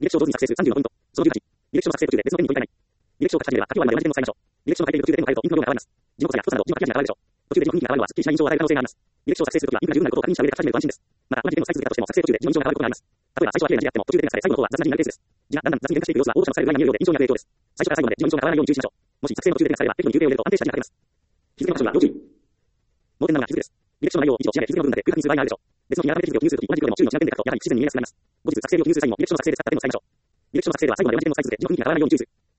履歴書を上手に作成する30のポイント。その18、履歴書の作成途中で別のペンに取り替えない。履歴書を書き始めれば、書き終わるまで同じ点を押さえましょう。履歴書の書いている途中で絵の具が変えるとインクの量が変わります。字の濃さや太さなど字の書き味が変わるでしょう。途中で字の雰囲気が変わるのはすっきりしない印象を与える可能性があります。履歴書を作成するときはインクが十分なることを確認した上で書き始めると安心です。また、同じペンを使い続けたとしても作成途中で字の印象が変わることがあります。例えば最初は綺麗な字であっても途中でペンが疲れ、最後の方は雑な字になるケースです。字がだんだん雑に変化していく様子は応募者のスタイルが見えるようで印象にある影響です。最初から最後まで字の印象が変わらないように注意しましょう。もし作成の途中でペンが疲れれば適度に休憩を入れると安定した字が書けます。日付の場所は要注意。盲点なのが日付です。履歴書の内容を以上仕上げ日付の部分だけ空白にする場合があるでしょう。別の日に改めて日付を記入するとき同じ行でも注意のしなペンで書くとやはり不自然に見えやすくなります。後日作成を記入する際にも履歴書の作成で使ったペンを使いましょう。履歴書の作成では最後まで同じペンを使い続け字の雰囲気が変わらないように注意する。